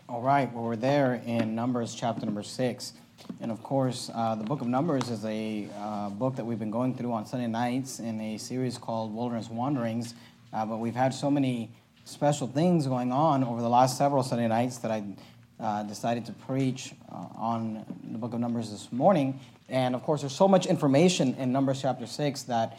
All right, well, we're there in Numbers chapter number 6. And of course, the book of Numbers is a book that we've been going through on Sunday nights in a series called Wilderness Wanderings. But we've had so many special things going on over the last several Sunday nights that I decided to preach on the book of Numbers this morning. And of course, there's so much information in Numbers chapter 6 that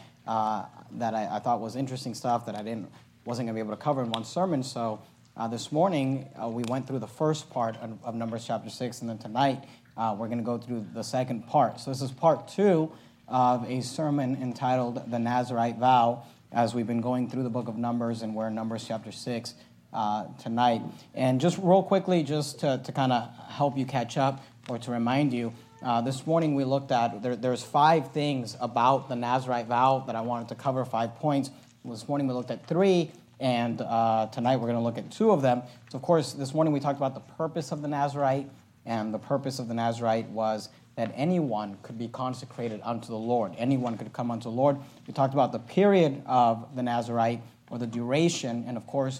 I thought was interesting stuff that wasn't going to be able to cover in one sermon. So this morning, we went through the first part of Numbers chapter 6, and then tonight, we're going to go through the second part. So this is part 2 of a sermon entitled The Nazirite Vow, as we've been going through the book of Numbers, and we're in Numbers chapter 6 tonight. And just real quickly, just to kind of help you catch up or to remind you, this morning we looked at, there's 5 things about the Nazirite vow that I wanted to cover, 5 points. This morning we looked at 3. And tonight we're going to look at 2 of them. So, of course, this morning we talked about the purpose of the Nazirite, and the purpose of the Nazirite was that anyone could be consecrated unto the Lord. Anyone could come unto the Lord. We talked about the period of the Nazirite, or the duration, and, of course,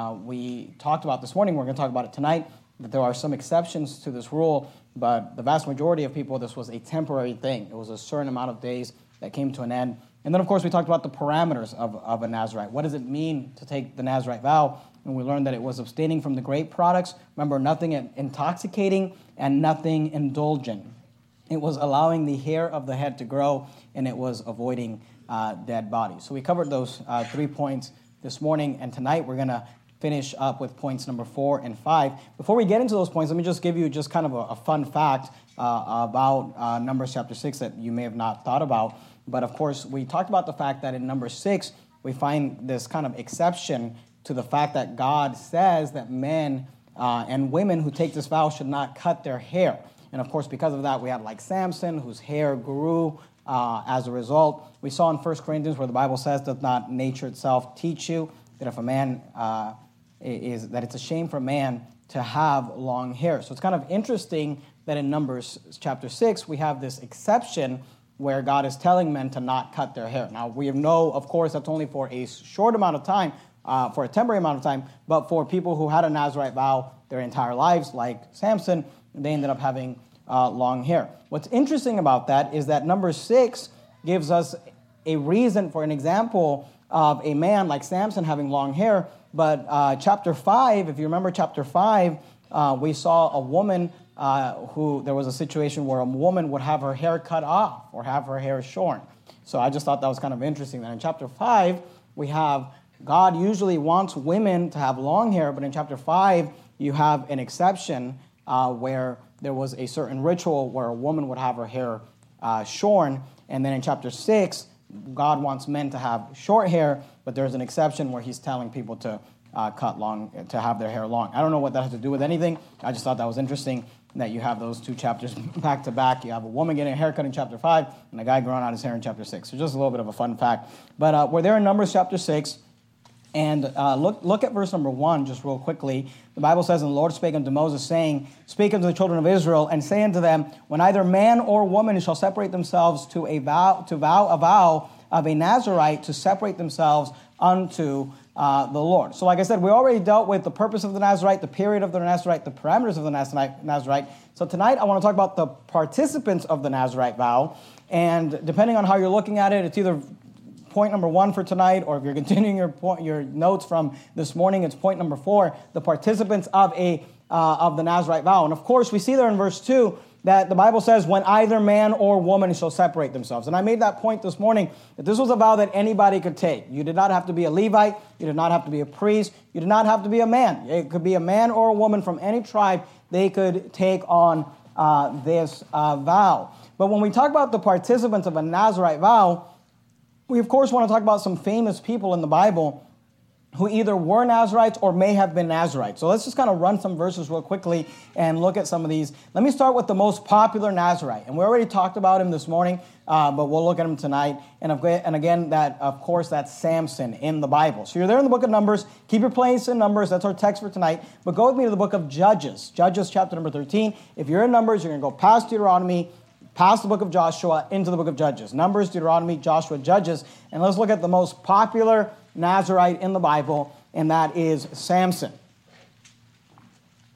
we talked about this morning, we're going to talk about it tonight, that there are some exceptions to this rule, but the vast majority of people, this was a temporary thing. It was a certain amount of days that came to an end. And then, of course, we talked about the parameters of a Nazirite. What does it mean to take the Nazirite vow? And we learned that it was abstaining from the grape products. Remember, nothing intoxicating and nothing indulgent. It was allowing the hair of the head to grow, and it was avoiding dead bodies. So we covered those 3 points this morning, and tonight we're going to finish up with points number 4 and 5. Before we get into those points, let me just give you just kind of a fun fact about Numbers chapter 6 that you may have not thought about. But, of course, we talked about the fact that in number 6, we find this kind of exception to the fact that God says that men and women who take this vow should not cut their hair. And, of course, because of that, we had like Samson, whose hair grew as a result. We saw in 1 Corinthians where the Bible says, does not nature itself teach you that if a man that it's a shame for a man to have long hair. So it's kind of interesting that in Numbers chapter 6, we have this exception where God is telling men to not cut their hair. Now, we know, of course, that's only for a short amount of time, for a temporary amount of time, but for people who had a Nazirite vow their entire lives, like Samson, they ended up having long hair. What's interesting about that is that number 6 gives us a reason for an example of a man like Samson having long hair, but chapter 5, if you remember chapter 5, we saw a woman who there was a situation where a woman would have her hair cut off or have her hair shorn. So I just thought that was kind of interesting that in chapter 5, we have God usually wants women to have long hair, but in chapter 5, you have an exception where there was a certain ritual where a woman would have her hair shorn. And then in chapter 6, God wants men to have short hair, but there's an exception where he's telling people to to have their hair long. I don't know what that has to do with anything. I just thought that was interesting that you have those 2 chapters back to back. You have a woman getting a haircut in chapter 5 and a guy growing out his hair in chapter 6. So just a little bit of a fun fact. But we're there in Numbers chapter 6. And look at verse number 1 just real quickly. The Bible says, and the Lord spake unto Moses, saying, speak unto the children of Israel, and say unto them, when either man or woman shall separate themselves to vow a vow of a Nazirite to separate themselves unto the Lord. So like I said, we already dealt with the purpose of the Nazirite, the period of the Nazirite, the parameters of the Nazirite. So tonight I want to talk about the participants of the Nazirite vow. And depending on how you're looking at it, it's either point number 1 for tonight, or if you're continuing your notes from this morning, it's point number 4, the participants of the Nazirite vow. And of course, we see there in verse 2 that the Bible says, when either man or woman shall separate themselves. And I made that point this morning, that this was a vow that anybody could take. You did not have to be a Levite. You did not have to be a priest. You did not have to be a man. It could be a man or a woman from any tribe. They could take on this vow. But when we talk about the participants of a Nazirite vow, we, of course, want to talk about some famous people in the Bible who either were Nazirites or may have been Nazirites. So let's just kind of run some verses real quickly and look at some of these. Let me start with the most popular Nazirite. And we already talked about him this morning, but we'll look at him tonight. And again, that, of course, that's Samson in the Bible. So you're there in the book of Numbers. Keep your place in Numbers. That's our text for tonight. But go with me to the book of Judges. Judges chapter number 13. If you're in Numbers, you're going to go past Deuteronomy, past the book of Joshua, into the book of Judges. Numbers, Deuteronomy, Joshua, Judges. And let's look at the most popular Nazirite in the Bible, and that is Samson.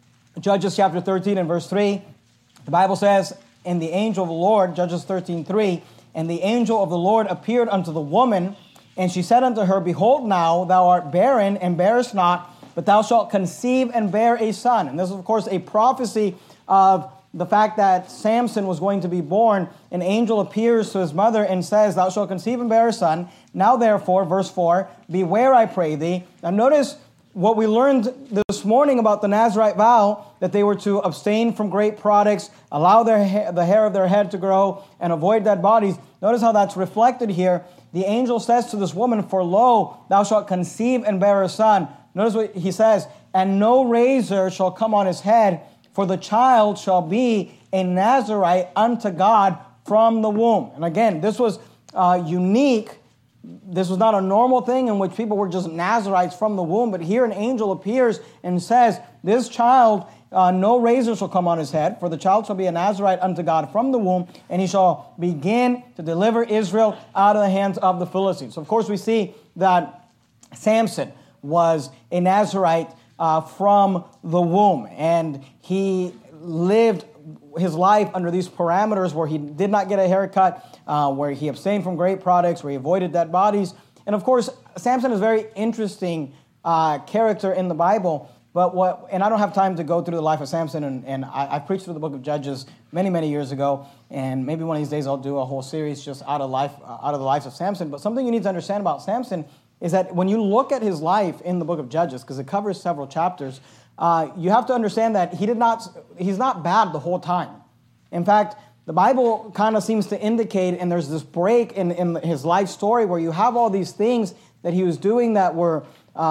Judges chapter 13 and verse 3, the Bible says, and the angel of the Lord, Judges 13:3, and the angel of the Lord appeared unto the woman, and she said unto her, Behold now, thou art barren, and bearest not, but thou shalt conceive and bear a son. And this is, of course, a prophecy of the fact that Samson was going to be born. An angel appears to his mother and says, Thou shalt conceive and bear a son. Now therefore, verse 4, beware, I pray thee. Now notice what we learned this morning about the Nazirite vow, that they were to abstain from great products, allow the hair of their head to grow, and avoid dead bodies. Notice how that's reflected here. The angel says to this woman, For lo, thou shalt conceive and bear a son. Notice what he says, and no razor shall come on his head, for the child shall be a Nazirite unto God from the womb. And again, this was unique. This was not a normal thing in which people were just Nazirites from the womb. But here an angel appears and says, this child, no razor shall come on his head, for the child shall be a Nazirite unto God from the womb, and he shall begin to deliver Israel out of the hands of the Philistines. So of course we see that Samson was a Nazirite from the womb, and he lived his life under these parameters where he did not get a haircut, where he abstained from great products, where he avoided dead bodies. And of course, Samson is a very interesting character in the Bible. And I don't have time to go through the life of Samson, and I preached through the book of Judges many, many years ago, and maybe one of these days I'll do a whole series just out of the life of Samson. But something you need to understand about Samson is that when you look at his life in the book of Judges, because it covers several chapters, you have to understand that he's not bad the whole time. In fact, the Bible kind of seems to indicate, and there's this break in his life story where you have all these things that he was doing that were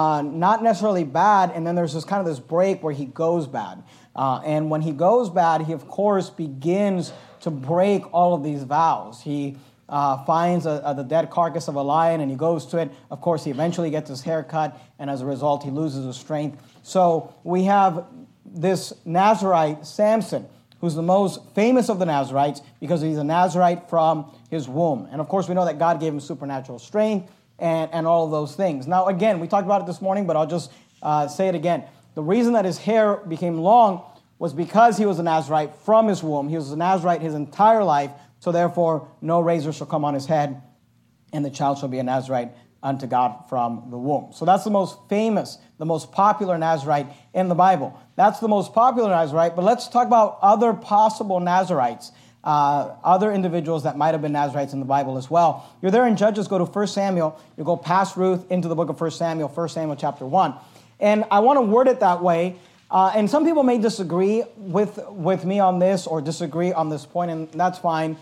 not necessarily bad, and then there's this break where he goes bad. And when he goes bad, he, of course, begins to break all of these vows. He finds the dead carcass of a lion, and he goes to it. Of course, he eventually gets his hair cut, and as a result, he loses his strength. So we have this Nazirite, Samson, who's the most famous of the Nazirites because he's a Nazirite from his womb. And of course, we know that God gave him supernatural strength and all of those things. Now, again, we talked about it this morning, but I'll just say it again. The reason that his hair became long was because he was a Nazirite from his womb. He was a Nazirite his entire life. So therefore, no razor shall come on his head, and the child shall be a Nazirite unto God from the womb. So that's the most famous, the most popular Nazirite in the Bible. That's the most popular Nazirite, but let's talk about other possible Nazirites, other individuals that might have been Nazirites in the Bible as well. You're there in Judges, go to 1 Samuel. You go past Ruth into the book of 1 Samuel chapter 1. And I want to word it that way. And some people may disagree with me on this or disagree on this point, and that's fine.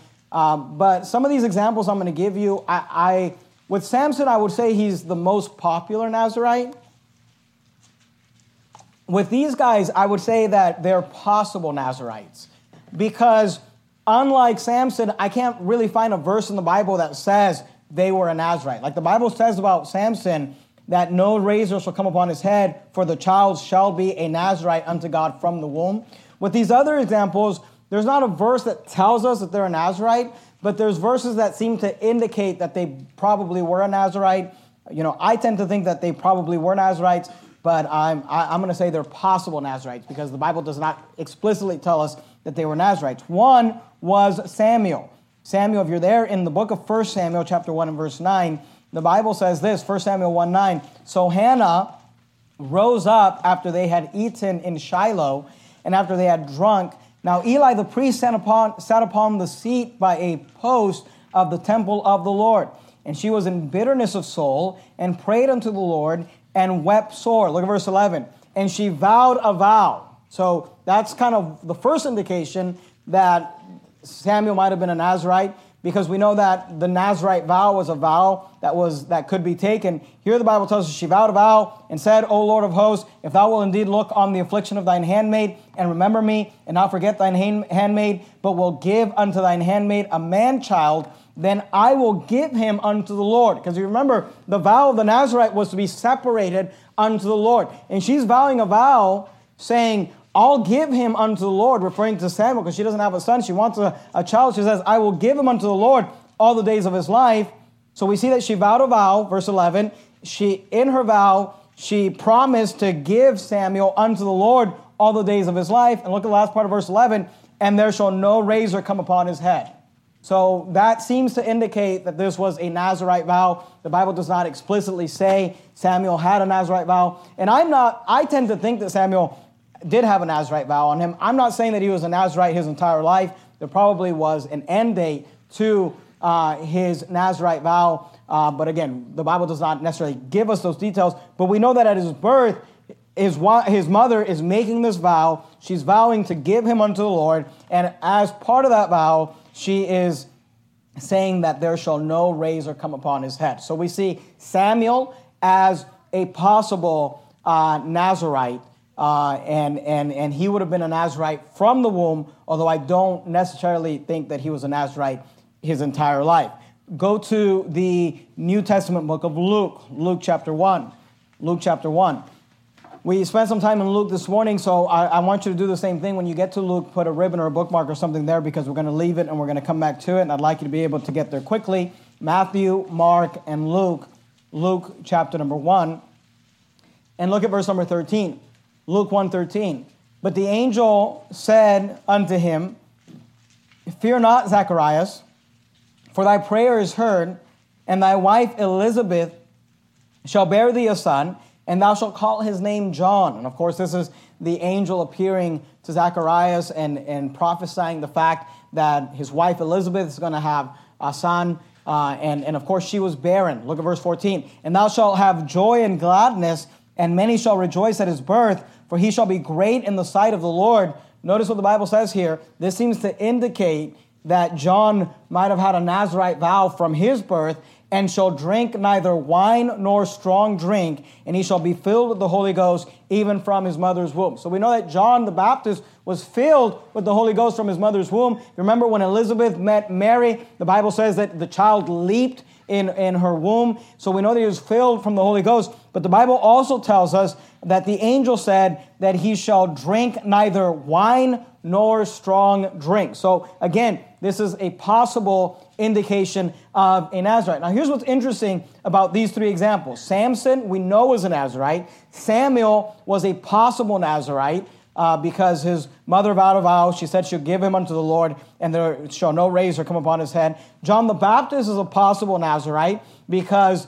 But some of these examples I'm going to give you, with Samson, I would say he's the most popular Nazirite. With these guys, I would say that they're possible Nazirites. Because unlike Samson, I can't really find a verse in the Bible that says they were a Nazirite. Like the Bible says about Samson, that no razor shall come upon his head, for the child shall be a Nazirite unto God from the womb. With these other examples, there's not a verse that tells us that they're a Nazirite, but there's verses that seem to indicate that they probably were a Nazirite. You know, I tend to think that they probably were Nazirites, but I'm going to say they're possible Nazirites because the Bible does not explicitly tell us that they were Nazirites. One was Samuel. Samuel, if you're there in the book of 1 Samuel chapter 1 and verse 9, the Bible says this, 1 Samuel 1:9, So Hannah rose up after they had eaten in Shiloh and after they had drunk. Now Eli the priest sat upon the seat by a post of the temple of the Lord. And she was in bitterness of soul and prayed unto the Lord and wept sore. Look at verse 11. And she vowed a vow. So that's kind of the first indication that Samuel might have been a Nazirite, because we know that the Nazirite vow was a vow that could be taken. Here the Bible tells us she vowed a vow and said, O Lord of hosts, if thou wilt indeed look on the affliction of thine handmaid and remember me and not forget thine handmaid, but will give unto thine handmaid a man-child, then I will give him unto the Lord. Because you remember, the vow of the Nazirite was to be separated unto the Lord. And she's vowing a vow saying, I'll give him unto the Lord, referring to Samuel, because she doesn't have a son. She wants a child. She says, I will give him unto the Lord all the days of his life. So we see that she vowed a vow, verse 11. In her vow, she promised to give Samuel unto the Lord all the days of his life. And look at the last part of verse 11, and there shall no razor come upon his head. So that seems to indicate that this was a Nazirite vow. The Bible does not explicitly say Samuel had a Nazirite vow. And I tend to think that Samuel did have a Nazirite vow on him. I'm not saying that he was a Nazirite his entire life. There probably was an end date to his Nazirite vow. But again, the Bible does not necessarily give us those details. But we know that at his birth, his mother is making this vow. She's vowing to give him unto the Lord. And as part of that vow, she is saying that there shall no razor come upon his head. So we see Samuel as a possible Nazirite. And he would have been a Nazirite from the womb, although I don't necessarily think that he was a Nazirite his entire life. Go to the New Testament book of Luke, Luke chapter 1. Luke chapter 1. We spent some time in Luke this morning, so I want you to do the same thing. When you get to Luke, put a ribbon or a bookmark or something there, because we're going to leave it and we're going to come back to it, and I'd like you to be able to get there quickly. Matthew, Mark, and Luke. Luke chapter number 1. And look at verse number 13. Luke 1:13. But the angel said unto him, Fear not, Zacharias, for thy prayer is heard, and thy wife Elizabeth shall bear thee a son, and thou shalt call his name John. And of course, this is the angel appearing to Zacharias and prophesying the fact that his wife Elizabeth is going to have a son. And of course, she was barren. Look at verse 14. And thou shalt have joy and gladness, and many shall rejoice at his birth, for he shall be great in the sight of the Lord. Notice what the Bible says here. This seems to indicate that John might have had a Nazirite vow from his birth, and shall drink neither wine nor strong drink, and he shall be filled with the Holy Ghost even from his mother's womb. So we know that John the Baptist was filled with the Holy Ghost from his mother's womb. Remember when Elizabeth met Mary, the Bible says that the child leaped in her womb. So we know that he was filled from the Holy Ghost. But the Bible also tells us that the angel said that he shall drink neither wine nor strong drink. So again, this is a possible indication of a Nazirite. Now here's what's interesting about these three examples. Samson, we know, was a Nazirite. Samuel was a possible Nazirite because his mother vowed a vow. She said she'll give him unto the Lord, and there shall no razor come upon his head. John the Baptist is a possible Nazirite because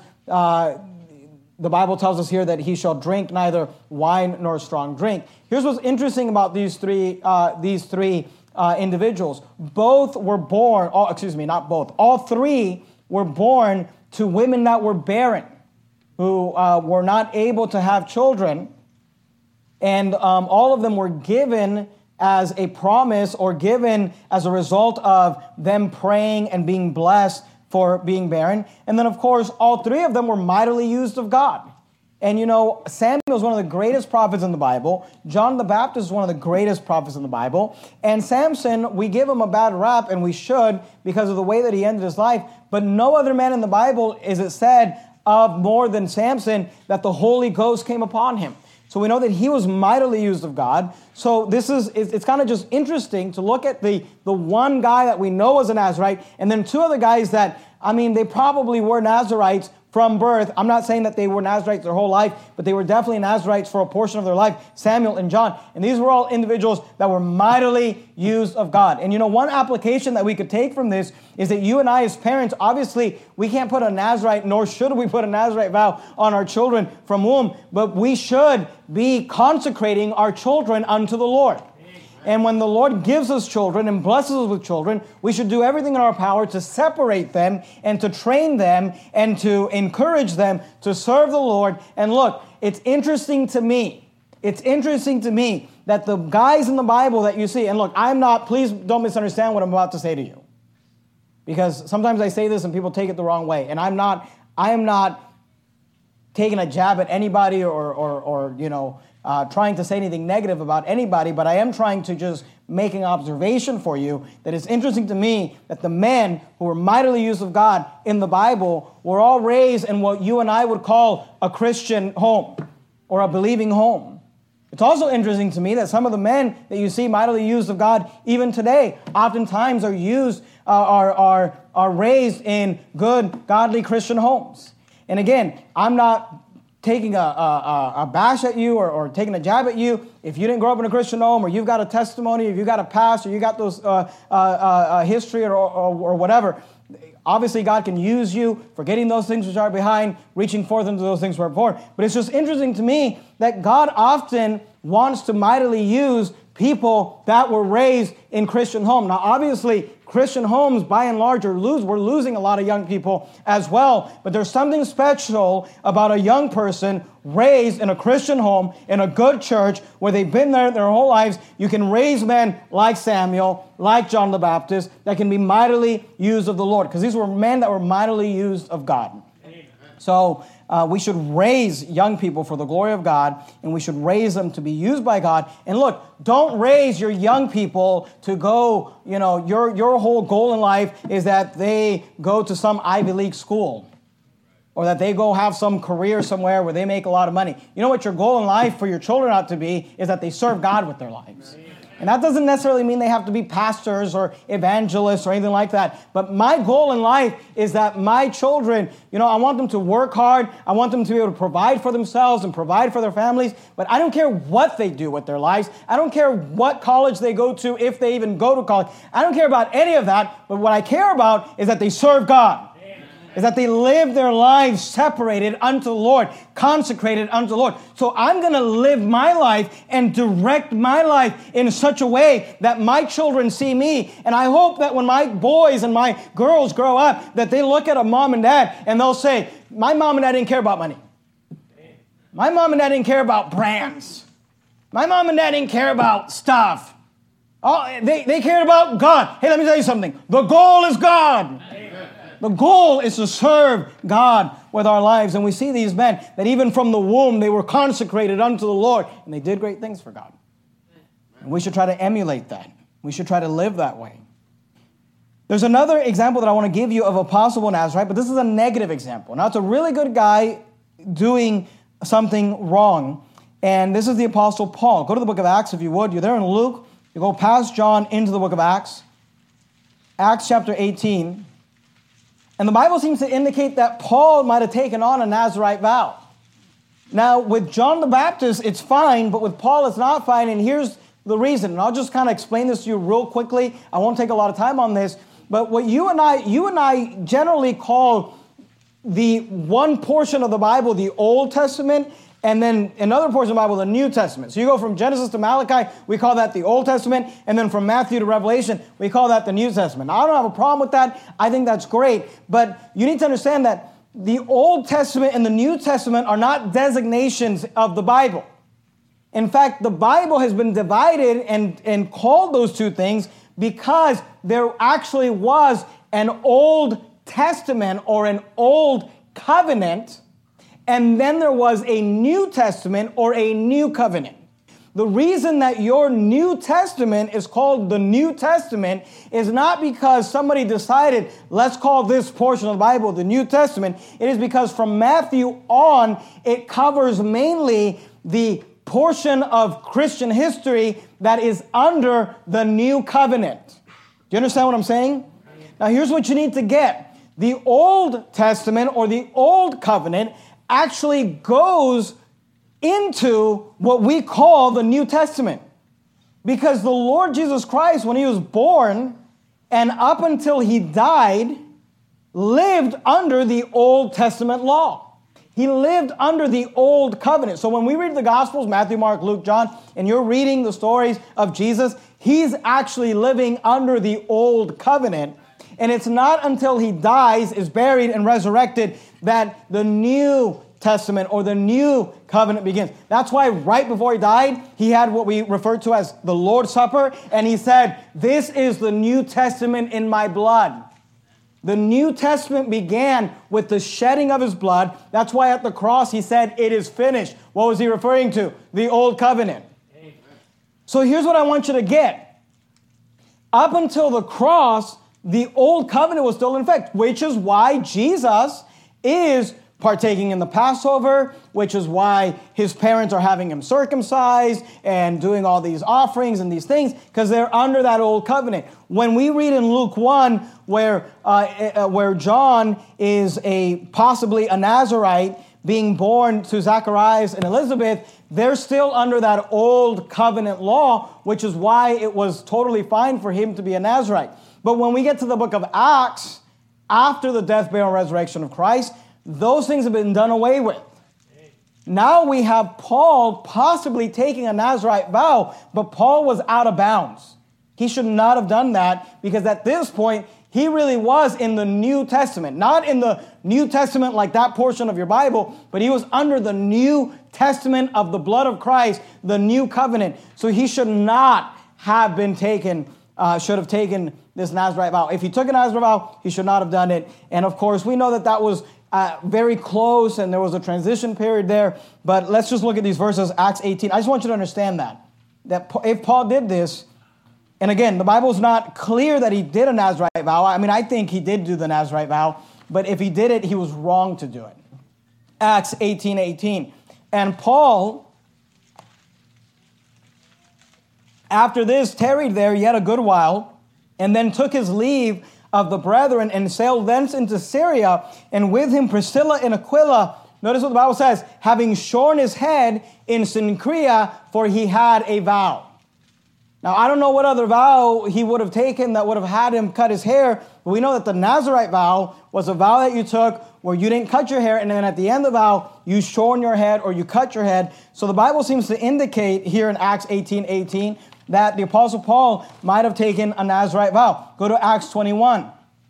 the Bible tells us here that he shall drink neither wine nor strong drink. Here's what's interesting about these three individuals. Both were born, not both. All three were born to women that were barren, who were not able to have children. And all of them were given as a promise or given as a result of them praying and being blessed for being barren. And then, of course, all three of them were mightily used of God. And, you know, Samuel is one of the greatest prophets in the Bible. John the Baptist is one of the greatest prophets in the Bible. And Samson, we give him a bad rap, and we should, because of the way that he ended his life. But no other man in the Bible is it said of more than Samson that the Holy Ghost came upon him. So we know that he was mightily used of God. So it's kind of just interesting to look at the one guy that we know was a Nazirite, and then two other guys that, they probably were Nazirites from birth. I'm not saying that they were Nazirites their whole life, but they were definitely Nazirites for a portion of their life, Samuel and John. And these were all individuals that were mightily used of God. And one application that we could take from this is that you and I as parents, obviously, we can't put a Nazirite, nor should we put a Nazirite vow on our children from womb, but we should be consecrating our children unto the Lord. And when the Lord gives us children and blesses us with children, we should do everything in our power to separate them and to train them and to encourage them to serve the Lord. And look, it's interesting to me that the guys in the Bible that you see, and look, please don't misunderstand what I'm about to say to you. Because sometimes I say this and people take it the wrong way. And I am not taking a jab at anybody or trying to say anything negative about anybody, but I am trying to just make an observation for you that it's interesting to me that the men who were mightily used of God in the Bible were all raised in what you and I would call a Christian home or a believing home. It's also interesting to me that some of the men that you see mightily used of God even today oftentimes are raised in good, godly Christian homes. And again, I'm not taking a bash at you or taking a jab at you, if you didn't grow up in a Christian home, or you've got a testimony, if you got a past, or you got those history or whatever, obviously God can use you, forgetting those things which are behind, reaching forth into those things which are before. But it's just interesting to me that God often wants to mightily use people that were raised in Christian homes. Now, obviously, Christian homes, by and large, we're losing a lot of young people as well. But there's something special about a young person raised in a Christian home, in a good church, where they've been there their whole lives. You can raise men like Samuel, like John the Baptist, that can be mightily used of the Lord. Because these were men that were mightily used of God. So we should raise young people for the glory of God, and we should raise them to be used by God. And look, don't raise your young people to go, your whole goal in life is that they go to some Ivy League school, or that they go have some career somewhere where they make a lot of money. You know what your goal in life for your children ought to be is that they serve God with their lives. And that doesn't necessarily mean they have to be pastors or evangelists or anything like that. But my goal in life is that my children, I want them to work hard. I want them to be able to provide for themselves and provide for their families. But I don't care what they do with their lives. I don't care what college they go to, if they even go to college. I don't care about any of that. But what I care about is that they serve God. Is that they live their lives separated unto the Lord, consecrated unto the Lord. So I'm going to live my life and direct my life in such a way that my children see me. And I hope that when my boys and my girls grow up, that they look at a mom and dad and they'll say, my mom and dad didn't care about money. My mom and dad didn't care about brands. My mom and dad didn't care about stuff. Oh, they cared about God. Hey, let me tell you something. The goal is God. The goal is to serve God with our lives. And we see these men that even from the womb, they were consecrated unto the Lord. And they did great things for God. And we should try to emulate that. We should try to live that way. There's another example that I want to give you of a possible Nazarite, but this is a negative example. Now, it's a really good guy doing something wrong. And this is the Apostle Paul. Go to the book of Acts if you would. You're there in Luke. You go past John into the book of Acts. Acts chapter 18. And the Bible seems to indicate that Paul might have taken on a Nazirite vow. Now, with John the Baptist, it's fine, but with Paul, it's not fine. And here's the reason. And I'll just kind of explain this to you real quickly. I won't take a lot of time on this. But what you and I generally call the one portion of the Bible, the Old Testament, and then another portion of the Bible, the New Testament. So you go from Genesis to Malachi, we call that the Old Testament. And then from Matthew to Revelation, we call that the New Testament. Now, I don't have a problem with that. I think that's great. But you need to understand that the Old Testament and the New Testament are not designations of the Bible. In fact, the Bible has been divided and called those two things because there actually was an Old Testament or an Old Covenant, and then there was a New Testament or a New Covenant. The reason that your New Testament is called the New Testament is not because somebody decided, let's call this portion of the Bible the New Testament. It is because from Matthew on, it covers mainly the portion of Christian history that is under the New Covenant. Do you understand what I'm saying? Now, here's what you need to get. The Old Testament or the Old Covenant actually goes into what we call the New Testament. Because the Lord Jesus Christ, when he was born and up until he died, lived under the Old Testament law. He lived under the Old Covenant. So when we read the Gospels, Matthew, Mark, Luke, John, and you're reading the stories of Jesus, he's actually living under the Old Covenant. And it's not until he dies, is buried, and resurrected that the New Testament or the New Covenant begins. That's why right before he died, he had what we refer to as the Lord's Supper, and he said, "This is the New Testament in my blood." The New Testament began with the shedding of his blood. That's why at the cross he said, "It is finished." What was he referring to? The Old Covenant. Amen. So here's what I want you to get. Up until the cross, the Old Covenant was still in effect, which is why Jesus is partaking in the Passover, which is why his parents are having him circumcised and doing all these offerings and these things, because they're under that Old Covenant. When we read in Luke 1 where John is possibly a Nazirite being born to Zacharias and Elizabeth, they're still under that old covenant law, which is why it was totally fine for him to be a Nazirite. But when we get to the book of Acts, after the death, burial, and resurrection of Christ, those things have been done away with. Now we have Paul possibly taking a Nazirite vow, but Paul was out of bounds. He should not have done that because at this point, he really was in the New Testament. Not in the New Testament like that portion of your Bible, but he was under the New Testament of the blood of Christ, the new covenant. So he should not have been taken, should have taken this Nazirite vow. If he took a Nazirite vow, he should not have done it. And of course, we know that that was very close and there was a transition period there. But let's just look at these verses, Acts 18. I just want you to understand that if Paul did this, and again, the Bible's not clear that he did a Nazirite vow. I mean, I think he did do the Nazirite vow, but if he did it, he was wrong to do it. Acts 18:18. And Paul, after this, tarried there yet a good while, and then took his leave of the brethren and sailed thence into Syria, and with him Priscilla and Aquila. Notice what the Bible says, having shorn his head in Cenchrea, for he had a vow. Now, I don't know what other vow he would have taken that would have had him cut his hair, but we know that the Nazirite vow was a vow that you took where you didn't cut your hair, and then at the end of the vow, you shorn your head or you cut your head. So the Bible seems to indicate here in Acts 18:18 that the Apostle Paul might have taken a Nazirite vow. Go to Acts 21.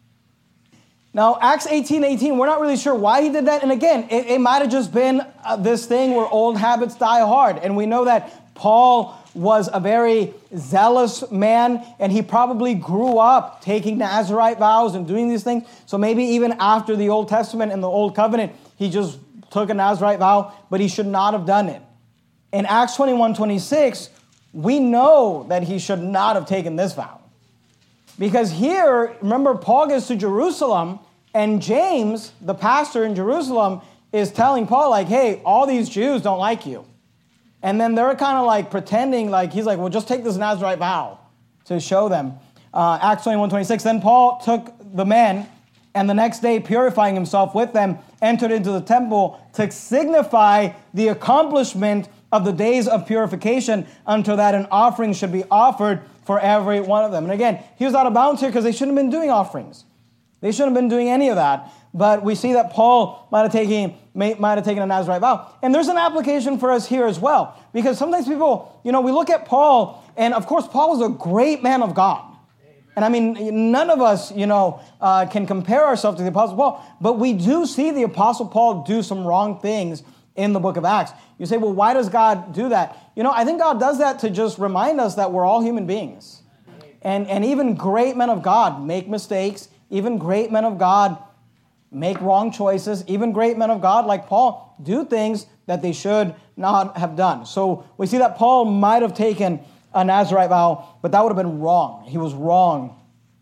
Now, Acts 18:18, we're not really sure why he did that. And again, it might have just been this thing where old habits die hard. And we know that Paul was a very zealous man, and he probably grew up taking Nazirite vows and doing these things. So maybe even after the Old Testament and the Old Covenant, he just took a Nazirite vow, but he should not have done it. In Acts 21:26, we know that he should not have taken this vow. Because here, remember, Paul gets to Jerusalem, and James, the pastor in Jerusalem, is telling Paul, like, hey, all these Jews don't like you. And then they're kind of like pretending, like, he's like, well, just take this Nazirite vow to show them. Acts 21:26, then Paul took the men, and the next day, purifying himself with them, entered into the temple to signify the accomplishment of the days of purification until that an offering should be offered for every one of them. And again, he was out of bounds here because they shouldn't have been doing offerings. They shouldn't have been doing any of that. But we see that Paul might have taken a Nazirite vow. And there's an application for us here as well. Because sometimes people, we look at Paul, and of course, Paul was a great man of God. And I mean, none of us, can compare ourselves to the Apostle Paul. But we do see the Apostle Paul do some wrong things in the book of Acts. You say, well, why does God do that? I think God does that to just remind us that we're all human beings. And even great men of God make mistakes. Even great men of God make wrong choices. Even great men of God like Paul do things that they should not have done. So we see that Paul might have taken a Nazirite vow, but that would have been wrong. He was wrong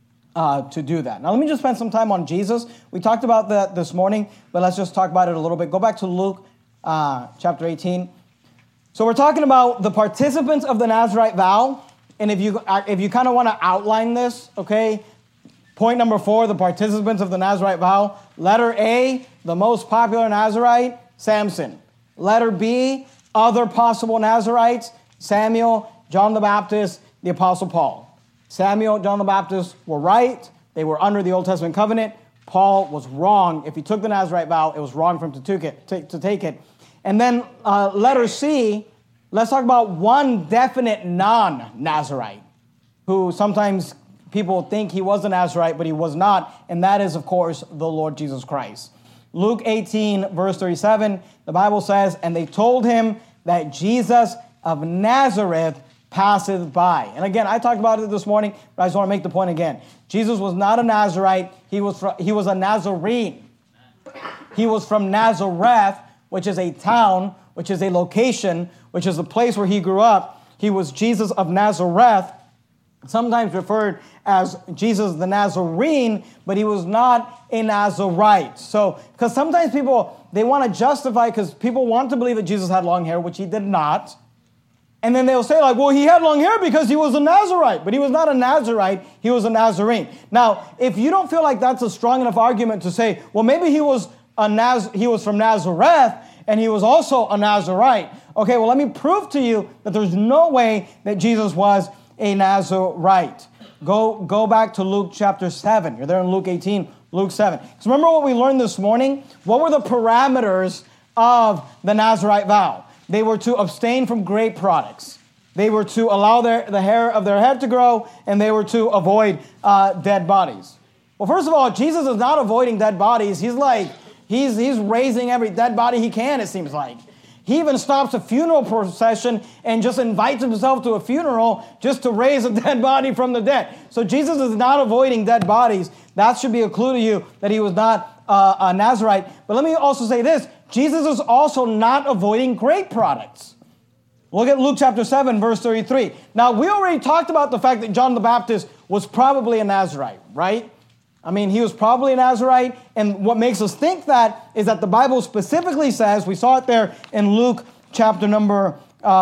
to do that. Now let me just spend some time on Jesus. We talked about that this morning, but let's just talk about it a little bit. Go back to Luke chapter 18. So we're talking about the participants of the Nazirite vow. And if you kind of want to outline this, okay, point number 4, the participants of the Nazirite vow. Letter A, the most popular Nazirite, Samson. Letter B, other possible Nazirites, Samuel, John the Baptist, the Apostle Paul. Samuel, John the Baptist were right. They were under the Old Testament covenant. Paul was wrong. If he took the Nazirite vow, it was wrong for him to take it. And then letter C, let's talk about one definite non-Nazirite who sometimes people think he was a Nazirite, but he was not. And that is, of course, the Lord Jesus Christ. Luke 18, verse 37, the Bible says, and they told him that Jesus of Nazareth passeth by. And again, I talked about it this morning, but I just want to make the point again. Jesus was not a Nazirite. He was a Nazarene. He was from Nazareth, which is a town, which is a location, which is the place where he grew up. He was Jesus of Nazareth, sometimes referred as Jesus the Nazarene, but he was not a Nazirite. So, because sometimes people, they want to justify, because people want to believe that Jesus had long hair, which he did not. And then they'll say like, well, he had long hair because he was a Nazirite, but he was not a Nazirite, he was a Nazarene. Now, if you don't feel like that's a strong enough argument to say, well, maybe he was he was from Nazareth, and he was also a Nazarite. Okay, well, let me prove to you that there's no way that Jesus was a Nazarite. Go back to Luke chapter 7. You're there in Luke 18, Luke 7. So remember what we learned this morning? What were the parameters of the Nazarite vow? They were to abstain from grape products. They were to allow the hair of their head to grow, and they were to avoid dead bodies. Well, first of all, Jesus is not avoiding dead bodies. He's raising every dead body he can, it seems like. He even stops a funeral procession and just invites himself to a funeral just to raise a dead body from the dead. So Jesus is not avoiding dead bodies. That should be a clue to you that he was not a Nazarite. But let me also say this. Jesus is also not avoiding grape products. Look at Luke chapter 7, verse 33. Now, we already talked about the fact that John the Baptist was probably a Nazarite, right? I mean, he was probably a Nazarite, and what makes us think that is that the Bible specifically says, we saw it there in Luke chapter number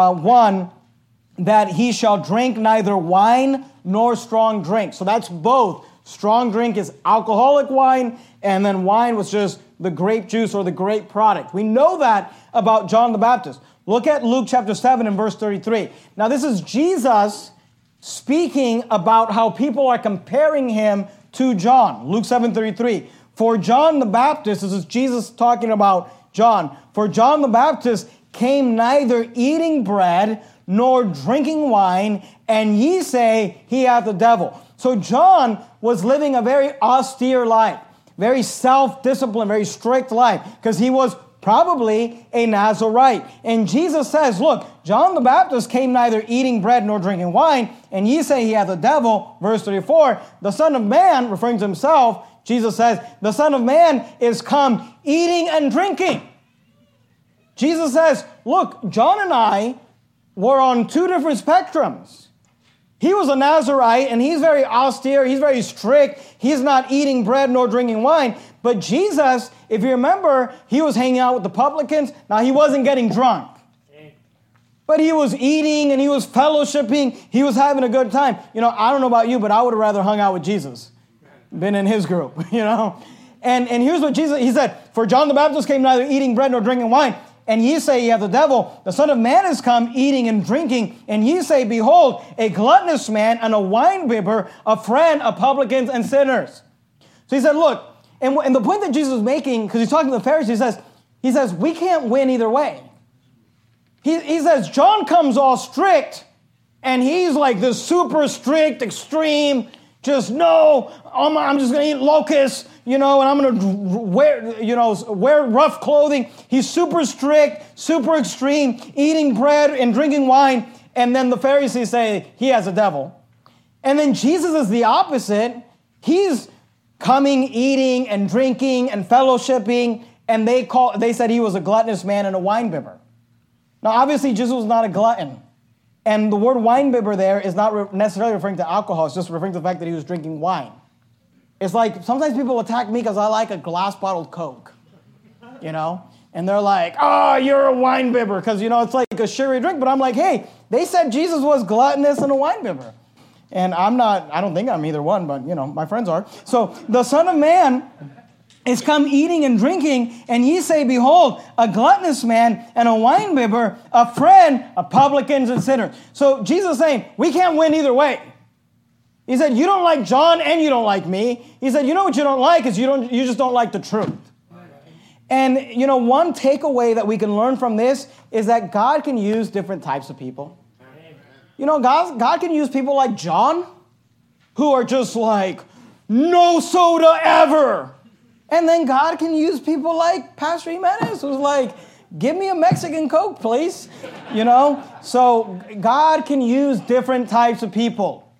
1, that he shall drink neither wine nor strong drink. So that's both. Strong drink is alcoholic wine, and then wine was just the grape juice or the grape product. We know that about John the Baptist. Look at Luke chapter 7 and verse 33. Now, this is Jesus speaking about how people are comparing him to John. Luke 7:33. For John the Baptist, this is Jesus talking about John. For John the Baptist came neither eating bread nor drinking wine, and ye say he hath the devil. So John was living a very austere life, very self-disciplined, very strict life, because he was probably a Nazarite. And Jesus says, look, John the Baptist came neither eating bread nor drinking wine, and ye say he hath the devil. Verse 34, the Son of Man, referring to himself, Jesus says, the Son of Man is come eating and drinking. Jesus says, look, John and I were on two different spectrums. He was a Nazarite, and he's very austere, he's very strict, he's not eating bread nor drinking wine. But Jesus, if you remember, he was hanging out with the publicans. Now, he wasn't getting drunk, but he was eating and he was fellowshipping. He was having a good time. You know, I don't know about you, but I would have rather hung out with Jesus, been in his group, you know. And here's what Jesus, he said, for John the Baptist came neither eating bread nor drinking wine, and ye say ye have the devil. The Son of Man is come eating and drinking, and ye say, behold, a gluttonous man and a winebibber, a friend of publicans and sinners. So he said, look, and the point that Jesus is making, because he's talking to the Pharisees, he says, we can't win either way. He says, John comes all strict, and he's like this super strict, extreme, just no, I'm just going to eat locusts, you know, and I'm going to wear rough clothing. He's super strict, super extreme, eating bread and drinking wine. And then the Pharisees say he has a devil. And then Jesus is the opposite. He's coming, eating, and drinking, and fellowshipping, and they said he was a gluttonous man and a winebibber. Now, obviously, Jesus was not a glutton. And the word winebibber there is not necessarily referring to alcohol. It's just referring to the fact that he was drinking wine. It's like, sometimes people attack me because I like a glass-bottled Coke, you know? And they're like, oh, you're a winebibber, because, you know, it's like a sugary drink. But I'm like, hey, they said Jesus was gluttonous and a winebibber. And I don't think I'm either one, but, you know, my friends are. So the Son of Man is come eating and drinking, and ye say, behold, a gluttonous man and a winebibber, a friend of publicans and sinners. So Jesus is saying, we can't win either way. He said, you don't like John and you don't like me. He said, you know what you don't like is you just don't like the truth. And, you know, one takeaway that we can learn from this is that God can use different types of people. You know, God can use people like John, who are just like, no soda ever. And then God can use people like Pastor Jimenez, who's like, give me a Mexican Coke, please. You know? So God can use different types of people.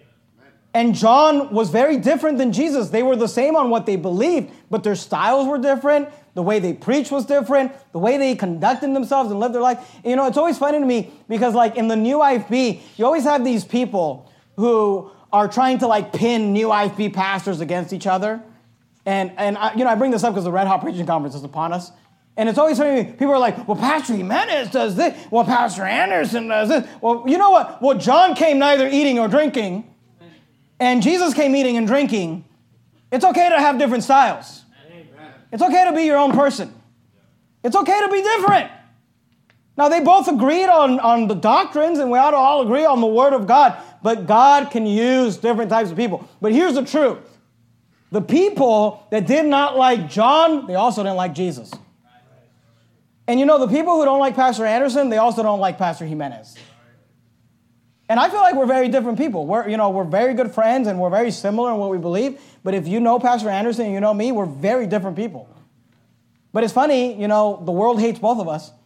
And John was very different than Jesus. They were the same on what they believed, but their styles were different. The way they preached was different. The way they conducted themselves and lived their life. And, you know, it's always funny to me because, like, in the New IFB, you always have these people who are trying to, like, pin New IFB pastors against each other. And I bring this up because the Red Hot Preaching Conference is upon us. And it's always funny to me. People are like, well, Pastor Jimenez does this. Well, Pastor Anderson does this. Well, you know what? Well, John came neither eating or drinking. And Jesus came eating and drinking. It's okay to have different styles. It's okay to be your own person. It's okay to be different. Now, they both agreed on the doctrines, and we ought to all agree on the Word of God, but God can use different types of people. But here's the truth. The people that did not like John, they also didn't like Jesus. And you know, the people who don't like Pastor Anderson, they also don't like Pastor Jimenez. And I feel like we're very different people. We're very good friends, and we're very similar in what we believe. But if you know Pastor Anderson and you know me, we're very different people. But it's funny, the world hates both of us.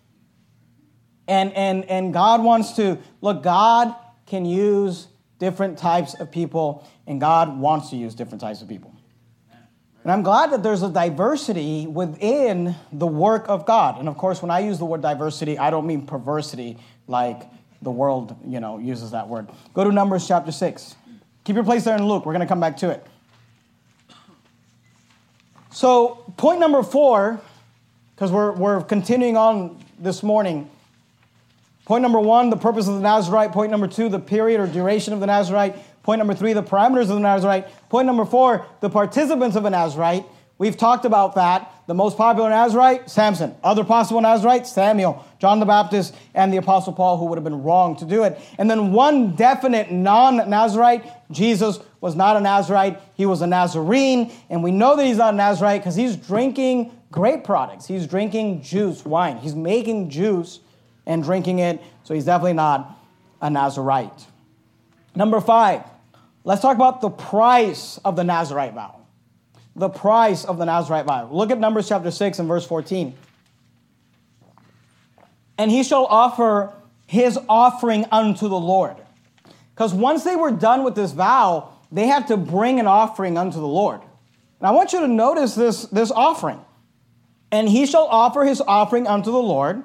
And God wants to, look, God can use different types of people, and God wants to use different types of people. And I'm glad that there's a diversity within the work of God. And of course, when I use the word diversity, I don't mean perversity like the world, uses that word. Go to Numbers chapter 6. Keep your place there in Luke. We're going to come back to it. So point number 4, because we're continuing on this morning. Point number 1, the purpose of the Nazirite. Point number 2, the period or duration of the Nazirite. Point number 3, the parameters of the Nazirite. Point number 4, the participants of a Nazirite. We've talked about that. The most popular Nazirite, Samson. Other possible Nazirite, Samuel, John the Baptist, and the Apostle Paul, who would have been wrong to do it. And then one definite non-Nazirite, Jesus was not a Nazirite. He was a Nazarene. And we know that he's not a Nazirite because he's drinking grape products. He's drinking juice, wine. He's making juice and drinking it. So he's definitely not a Nazirite. Number 5, let's talk about the price of the Nazirite vow. The price of the Nazirite vow. Look at Numbers chapter 6 and verse 14. And he shall offer his offering unto the Lord. Because once they were done with this vow, they had to bring an offering unto the Lord. And I want you to notice this offering. And he shall offer his offering unto the Lord,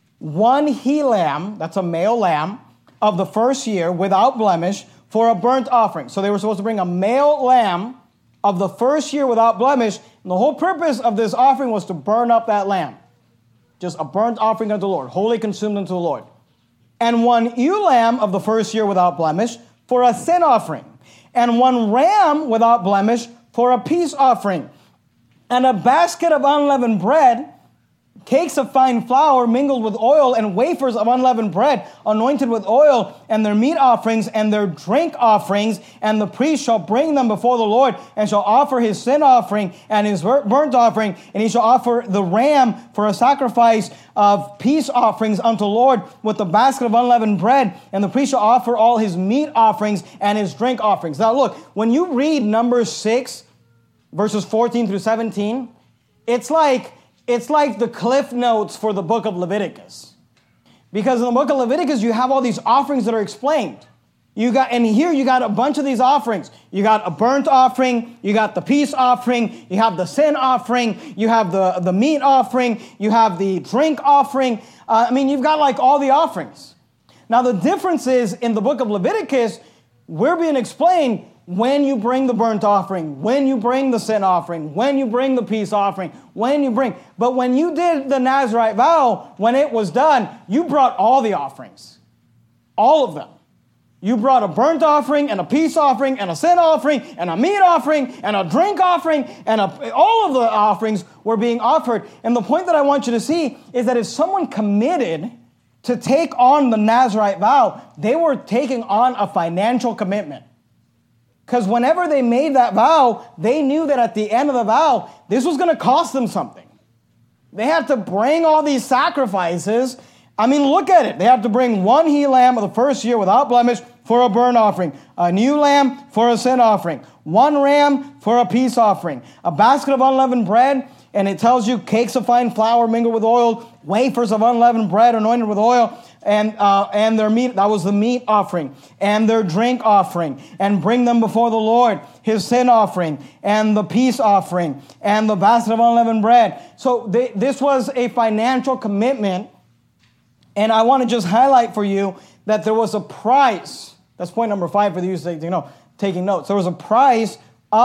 one he-lamb, that's a male lamb, of the first year without blemish for a burnt offering. So they were supposed to bring a male lamb of the first year without blemish. And the whole purpose of this offering was to burn up that lamb. Just a burnt offering unto the Lord, wholly consumed unto the Lord. And one ewe lamb of the first year without blemish for a sin offering. And one ram without blemish for a peace offering. And a basket of unleavened bread, cakes of fine flour mingled with oil, and wafers of unleavened bread anointed with oil, and their meat offerings and their drink offerings. And the priest shall bring them before the Lord, and shall offer his sin offering and his burnt offering, and he shall offer the ram for a sacrifice of peace offerings unto the Lord with the basket of unleavened bread. And the priest shall offer all his meat offerings and his drink offerings. Now look, when you read Numbers 6, verses 14 through 17, it's like the Cliff Notes for the book of Leviticus. Because in the book of Leviticus, you have all these offerings that are explained. And here you got a bunch of these offerings. You got a burnt offering, you got the peace offering, you have the sin offering, you have the meat offering, you have the drink offering. You've got like all the offerings. Now the difference is in the book of Leviticus, we're being explained when you bring the burnt offering, when you bring the sin offering, when you bring the peace offering, but when you did the Nazirite vow, when it was done, you brought all the offerings. All of them. You brought a burnt offering and a peace offering and a sin offering and a meat offering and a drink offering and all of the offerings were being offered. And the point that I want you to see is that if someone committed to take on the Nazirite vow, they were taking on a financial commitment. Because whenever they made that vow, they knew that at the end of the vow, this was going to cost them something. They had to bring all these sacrifices. Look at it. They have to bring one he-lamb of the first year without blemish for a burnt offering, a new lamb for a sin offering, one ram for a peace offering, a basket of unleavened bread, and it tells you cakes of fine flour mingled with oil, wafers of unleavened bread anointed with oil, and their meat, that was the meat offering, and their drink offering, and bring them before the Lord, his sin offering, and the peace offering, and the basket of unleavened bread. So this was a financial commitment, and I want to just highlight for you that there was a price. That's point number 5 for those taking notes. There was a price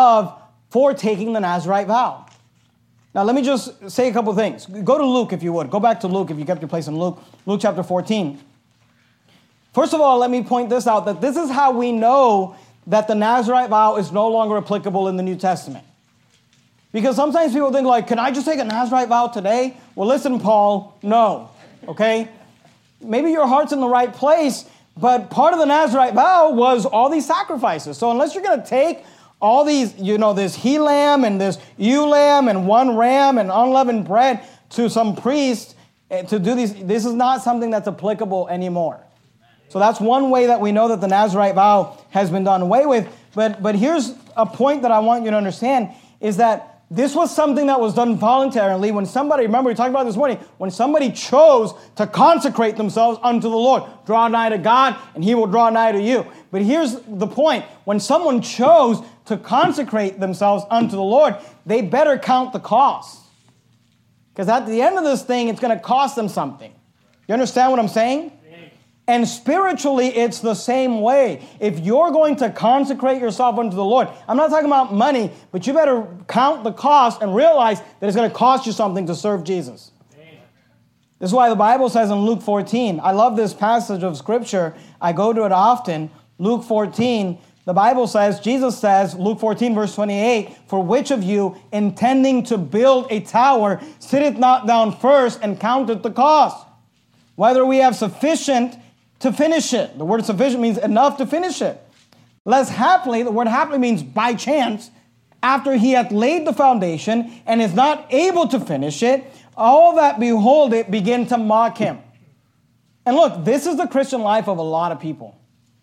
for taking the Nazirite vow. Now, let me just say a couple things. Go to Luke, if you would. Go back to Luke, if you kept your place in Luke. Luke chapter 14. First of all, let me point this out, that this is how we know that the Nazirite vow is no longer applicable in the New Testament. Because sometimes people think like, can I just take a Nazarite vow today? Well, listen, Paul, no, okay? Maybe your heart's in the right place, but part of the Nazarite vow was all these sacrifices. So unless you're going to take all these, this he lamb and this ewe lamb and one ram and unleavened bread to some priest to do these, this is not something that's applicable anymore. So that's one way that we know that the Nazarite vow has been done away with. But here's a point that I want you to understand is that this was something that was done voluntarily when somebody, remember we talked about this morning, when somebody chose to consecrate themselves unto the Lord. Draw nigh to God and he will draw nigh to you. But here's the point. When someone chose to consecrate themselves unto the Lord, they better count the cost. Because at the end of this thing, it's going to cost them something. You understand what I'm saying? And spiritually, it's the same way. If you're going to consecrate yourself unto the Lord, I'm not talking about money, but you better count the cost and realize that it's going to cost you something to serve Jesus. This is why the Bible says in Luke 14, I love this passage of Scripture. I go to it often. Luke 14, the Bible says, Jesus says, Luke 14, verse 28, for which of you, intending to build a tower, sitteth not down first and counteth the cost, whether we have sufficient to finish it. The word sufficient means enough to finish it. Lest haply, the word haply means by chance, after he hath laid the foundation and is not able to finish it, all that behold it begin to mock him. And look, this is the Christian life of a lot of people.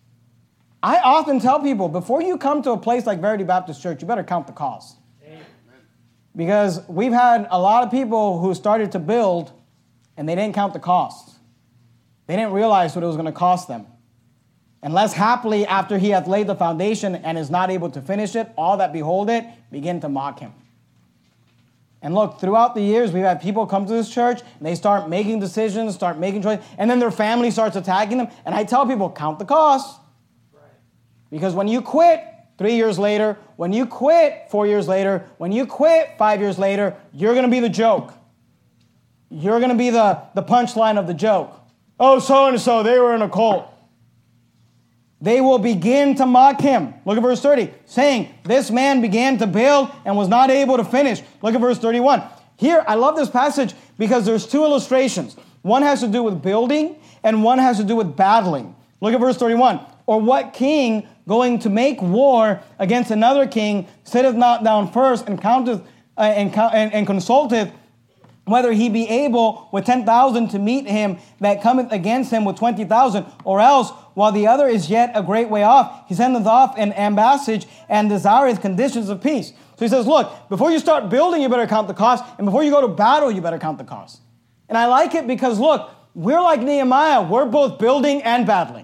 I often tell people, before you come to a place like Verity Baptist Church, you better count the cost. Amen. Because we've had a lot of people who started to build and they didn't count the cost. They didn't realize what it was going to cost them. Unless happily, after he hath laid the foundation and is not able to finish it, all that behold it begin to mock him. And look, throughout the years, we've had people come to this church, and they start making decisions, start making choices, and then their family starts attacking them. And I tell people, count the cost. Right. Because when you quit 3 years later, when you quit 4 years later, when you quit 5 years later, you're going to be the joke. You're going to be the punchline of the joke. Oh, so-and-so, they were in a cult. They will begin to mock him. Look at verse 30, saying, this man began to build and was not able to finish. Look at verse 31. Here, I love this passage because there's two illustrations. One has to do with building and one has to do with battling. Look at verse 31. Or what king going to make war against another king sitteth not down first and counteth and consulteth whether he be able with 10,000 to meet him that cometh against him with 20,000, or else, while the other is yet a great way off, he sendeth off an ambassage and desireth conditions of peace. So he says, look, before you start building, you better count the cost, and before you go to battle, you better count the cost. And I like it because, look, we're like Nehemiah. We're both building and battling.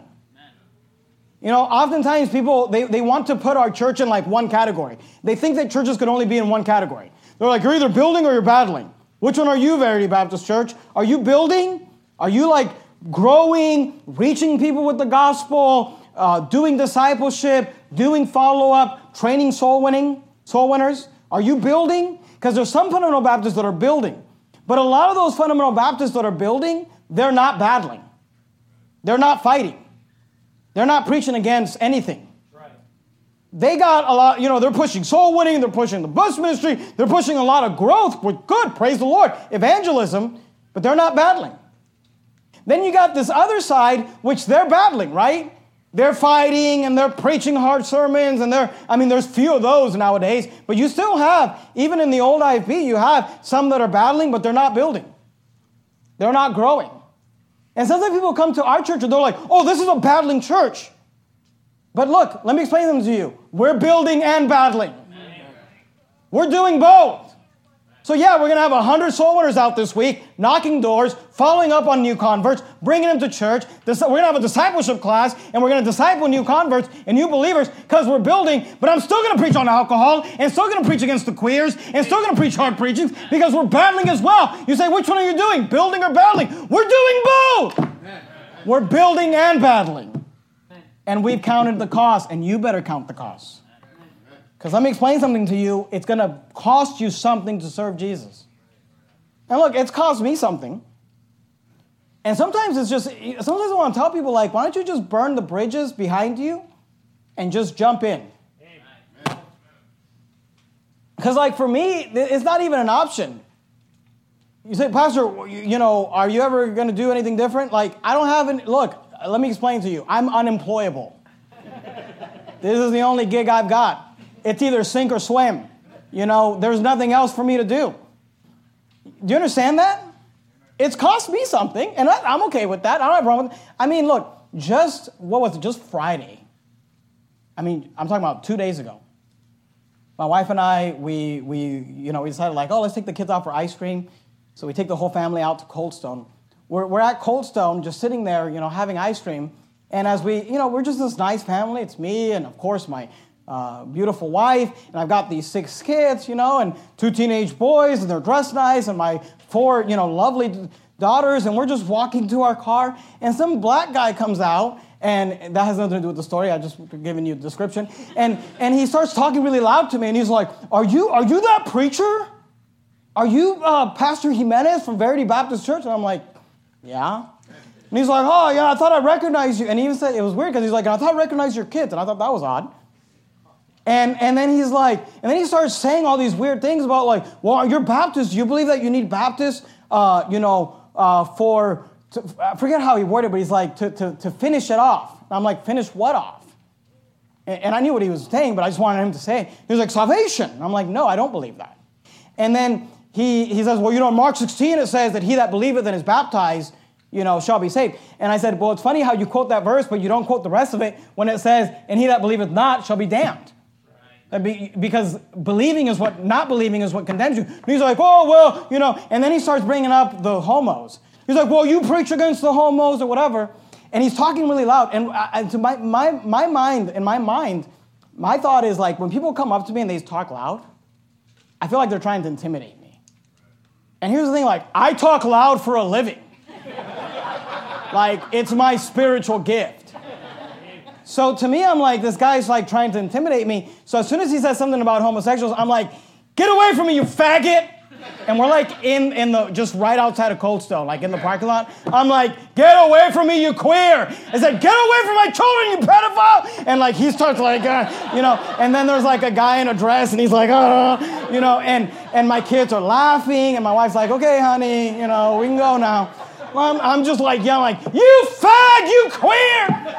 You know, oftentimes people, they want to put our church in like one category. They think that churches could only be in one category. They're like, you're either building or you're battling. Which one are you, Verity Baptist Church? Are you building? Are you like growing, reaching people with the gospel, doing discipleship, doing follow-up, training soul winners? Are you building? Because there's some fundamental Baptists that are building. But a lot of those fundamental Baptists that are building, they're not battling. They're not fighting. They're not preaching against anything. They got a lot, they're pushing soul winning, they're pushing the bus ministry, they're pushing a lot of growth. We're good, praise the Lord, evangelism, but they're not battling. Then you got this other side, which they're battling, right? They're fighting and they're preaching hard sermons and there's few of those nowadays, but you still have, even in the old IFB, you have some that are battling, but they're not building. They're not growing. And sometimes people come to our church and they're like, oh, this is a battling church. But look, let me explain them to you. We're building and battling. We're doing both. So yeah, we're going to have 100 soul winners out this week, knocking doors, following up on new converts, bringing them to church. We're going to have a discipleship class, and we're going to disciple new converts and new believers because we're building. But I'm still going to preach on alcohol, and still going to preach against the queers, and still going to preach hard preachings because we're battling as well. You say, which one are you doing, building or battling? We're doing both. We're building and battling. And we've counted the cost, and you better count the cost. Because let me explain something to you. It's going to cost you something to serve Jesus. And look, it's cost me something. And sometimes I want to tell people, like, why don't you just burn the bridges behind you and just jump in? Because like for me, it's not even an option. You say, Pastor, are you ever going to do anything different? Like, I don't have any, look, let me explain to you. I'm unemployable. This is the only gig I've got. It's either sink or swim. There's nothing else for me to do. Do you understand that? It's cost me something, and I'm okay with that. I don't have a problem with it. I mean, look, just Friday. I'm talking about 2 days ago. My wife and I, we decided like, let's take the kids out for ice cream. So we take the whole family out to Cold Stone. We're at Cold Stone, just sitting there, having ice cream. And as we're just this nice family. It's me and, of course, my beautiful wife. And I've got these 6 kids, and 2 teenage boys, and they're dressed nice. And my 4, lovely daughters. And we're just walking to our car. And some black guy comes out. And that has nothing to do with the story. I just giving you a description. And he starts talking really loud to me. And he's like, are you that preacher? Are you Pastor Jimenez from Verity Baptist Church? And I'm like, yeah. And he's like, oh, yeah, I thought I recognized you. And he even said, it was weird because he's like, I thought I recognized your kids. And I thought that was odd. And then he's like, and then he starts saying all these weird things about like, well, you're Baptist. Do you believe that you need Baptists, I forget how he worded it, but he's like, to finish it off. And I'm like, finish what off? And I knew what he was saying, but I just wanted him to say it. He was like, salvation. And I'm like, no, I don't believe that. And then he says, well, in Mark 16, it says that he that believeth and is baptized, shall be saved. And I said, well, it's funny how you quote that verse, but you don't quote the rest of it when it says, and he that believeth not shall be damned. Because not believing is what condemns you. And he's like, oh, well, and then he starts bringing up the homos. He's like, well, you preach against the homos or whatever. And he's talking really loud. And to my mind, my thought is like, when people come up to me and they talk loud, I feel like they're trying to intimidate me. And here's the thing, like, I talk loud for a living. Like, it's my spiritual gift. So to me, I'm like, this guy's like trying to intimidate me. So as soon as he says something about homosexuals, I'm like, get away from me, you faggot. And we're like in the, just right outside of Cold Stone, like in the parking lot. I'm like, get away from me, you queer. I said, get away from my children, you pedophile. And like, he starts like, and then there's like a guy in a dress and he's like, and my kids are laughing and my wife's like, okay, honey, we can go now. Well, I'm just like yelling like, you fag, you queer.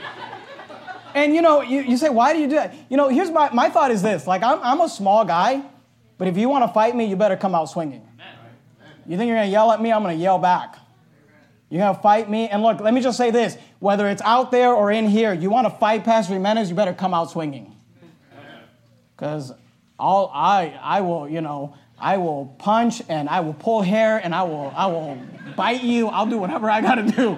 And you say, why do you do that? Here's my thought is this, like I'm a small guy, but if you want to fight me, you better come out swinging. You think you're going to yell at me? I'm going to yell back. You're going to fight me? And look, let me just say this. Whether it's out there or in here, you want to fight Pastor Jimenez, you better come out swinging. Because I will punch and I will pull hair and I will bite you. I'll do whatever I got to do.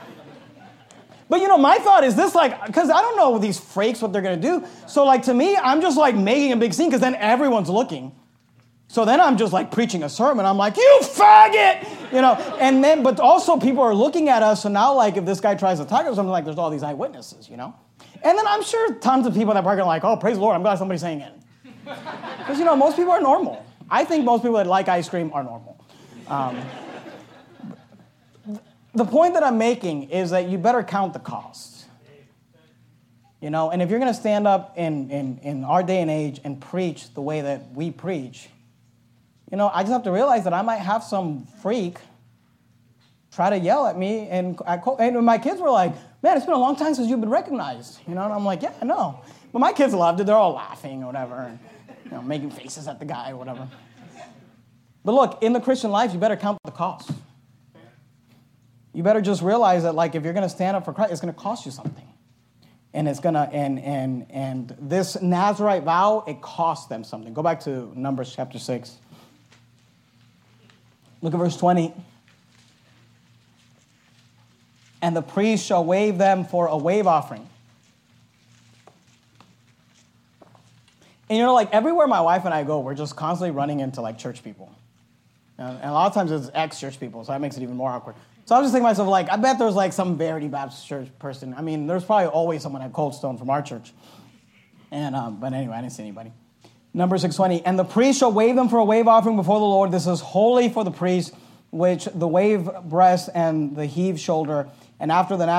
But my thought is this, like, because I don't know these freaks what they're going to do. So like to me, I'm just like making a big scene because then everyone's looking. So then I'm just like preaching a sermon. I'm like, you faggot, and then, but also people are looking at us. So now like if this guy tries to talk or something, like there's all these eyewitnesses, And then I'm sure tons of people that are like, oh, praise the Lord, I'm glad somebody's saying it. Because, most people are normal. I think most people that like ice cream are normal. The point that I'm making is that you better count the cost. And if you're going to stand up in our day and age and preach the way that we preach, I just have to realize that I might have some freak try to yell at me. And my kids were like, man, it's been a long time since you've been recognized. And I'm like, yeah, I know. But my kids loved it. They're all laughing or whatever, and making faces at the guy or whatever. But look, in the Christian life, you better count the cost. You better just realize that, like, if you're going to stand up for Christ, it's going to cost you something. And it's going to, and this Nazirite vow, it cost them something. Go back to Numbers chapter 6. Look at verse 20. And the priest shall wave them for a wave offering. And like everywhere my wife and I go, we're just constantly running into like church people. And a lot of times it's ex-church people, so that makes it even more awkward. So I was just thinking to myself, like, I bet there's like some Verity Baptist Church person. I mean, there's probably always someone at Cold Stone from our church. And but anyway, I didn't see anybody. Numbers 6:20. And the priest shall wave them for a wave offering before the Lord. This is holy for the priest, which the wave breast and the heave shoulder. And after that,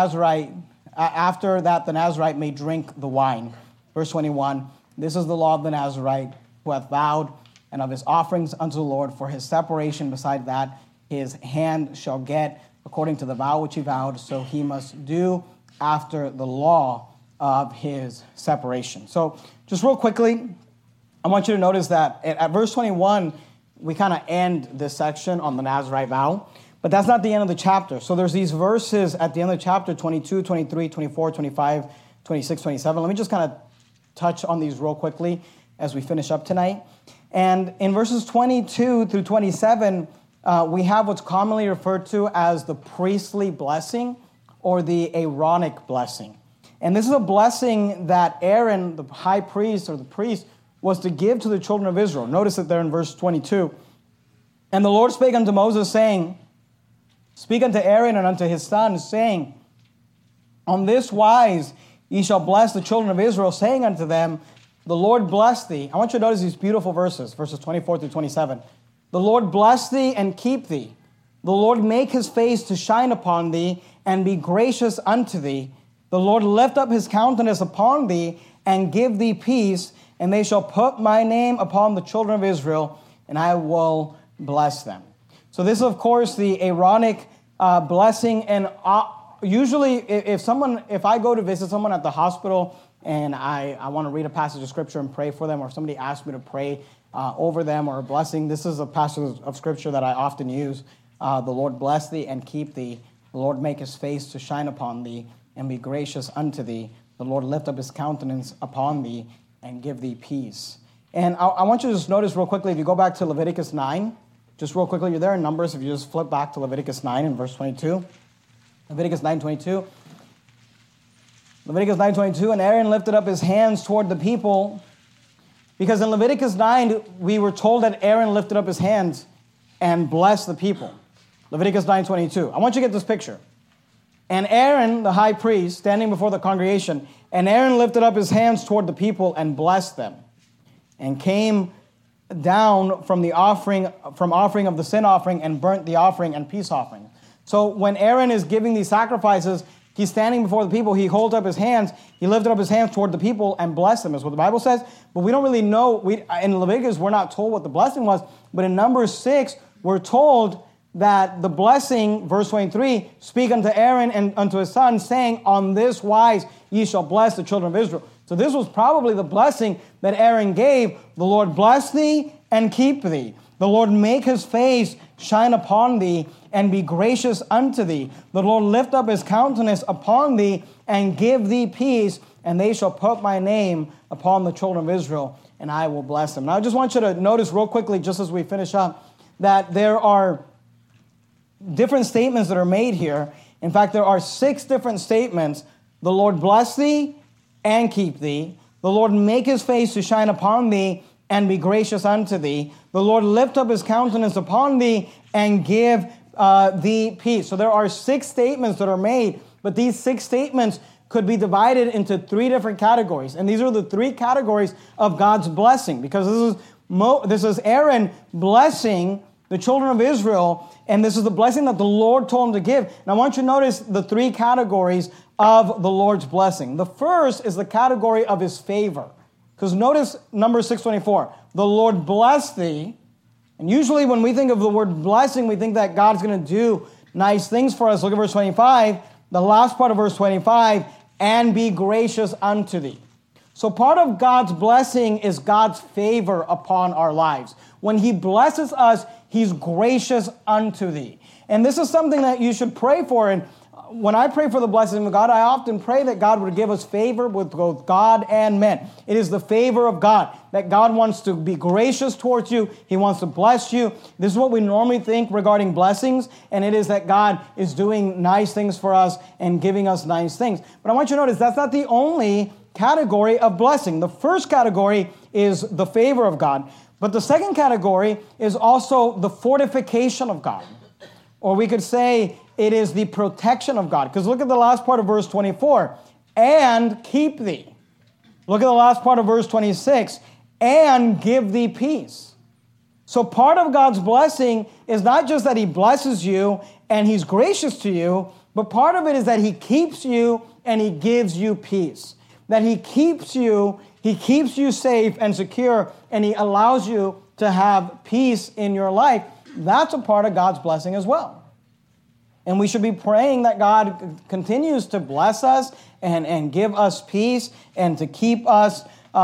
the Nazirite may drink the wine. Verse 21. This is the law of the Nazirite who hath vowed, and of his offerings unto the Lord for his separation. Beside that, his hand shall get according to the vow which he vowed, so he must do after the law of his separation. So just real quickly, I want you to notice that at verse 21, we kind of end this section on the Nazirite vow, but that's not the end of the chapter. So there's these verses at the end of the chapter, 22, 23, 24, 25, 26, 27. Let me just kind of touch on these real quickly as we finish up tonight. And in verses 22 through 27, we have what's commonly referred to as the priestly blessing or the Aaronic blessing. And this is a blessing that Aaron, the high priest or the priest, was to give to the children of Israel. Notice it there in verse 22. And the Lord spake unto Moses, saying, Speak unto Aaron and unto his sons, saying, On this wise ye shall bless the children of Israel, saying unto them, The Lord bless thee. I want you to notice these beautiful verses 24 through 27. The Lord bless thee and keep thee. The Lord make his face to shine upon thee and be gracious unto thee. The Lord lift up his countenance upon thee and give thee peace, and they shall put my name upon the children of Israel, and I will bless them. So this is, of course, the Aaronic blessing. And usually if I go to visit someone at the hospital and I want to read a passage of Scripture and pray for them, or if somebody asks me to pray over them or a blessing, this is a passage of Scripture that I often use. The Lord bless thee and keep thee. The Lord make his face to shine upon thee and be gracious unto thee. The Lord lift up his countenance upon thee and give thee peace. And I want you to just notice real quickly, if you go back to Leviticus 9, just real quickly, you're there in Numbers, if you just flip back to Leviticus 9 in verse 22. Leviticus 9:22. Leviticus 9:22, and Aaron lifted up his hands toward the people, because in Leviticus 9, we were told that Aaron lifted up his hands and blessed the people. Leviticus 9:22. I want you to get this picture. And Aaron, the high priest, standing before the congregation, and Aaron lifted up his hands toward the people and blessed them, and came down from offering of the sin offering, and burnt the offering and peace offering. So when Aaron is giving these sacrifices, he's standing before the people, he holds up his hands, he lifted up his hands toward the people and blessed them, is what the Bible says. But we don't really know, in Leviticus we're not told what the blessing was, but in Numbers 6, we're told that the blessing, verse 23, speak unto Aaron and unto his sons, saying, On this wise ye shall bless the children of Israel. So this was probably the blessing that Aaron gave. The Lord bless thee and keep thee. The Lord make his face shine upon thee and be gracious unto thee. The Lord lift up his countenance upon thee and give thee peace, and they shall put my name upon the children of Israel, and I will bless them. Now I just want you to notice real quickly, just as we finish up, that there are different statements that are made here. In fact, there are 6 different statements. The Lord bless thee and keep thee. The Lord make his face to shine upon thee and be gracious unto thee. The Lord lift up his countenance upon thee and give thee peace. So there are 6 statements that are made, but these 6 statements could be divided into 3 different categories. And these are the 3 categories of God's blessing, because this is Aaron blessing the children of Israel, and this is the blessing that the Lord told him to give. And I want you to notice the 3 categories of the Lord's blessing. The first is the category of his favor. Because notice Numbers 6:24. The Lord bless thee. And usually when we think of the word blessing, we think that God's going to do nice things for us. Look at verse 25. The last part of verse 25, and be gracious unto thee. So part of God's blessing is God's favor upon our lives. When he blesses us, he's gracious unto thee. And this is something that you should pray for. And when I pray for the blessing of God, I often pray that God would give us favor with both God and men. It is the favor of God, that God wants to be gracious towards you. He wants to bless you. This is what we normally think regarding blessings, and it is that God is doing nice things for us and giving us nice things. But I want you to notice that's not the only category of blessing. The first category is the favor of God, but the second category is also the fortification of God. Or we could say it is the protection of God. Because look at the last part of verse 24. And keep thee. Look at the last part of verse 26. And give thee peace. So part of God's blessing is not just that he blesses you and he's gracious to you, but part of it is that he keeps you and he gives you peace. that he keeps you safe and secure, and he allows you to have peace in your life, that's a part of God's blessing as well. And we should be praying that God continues to bless us and give us peace and to keep us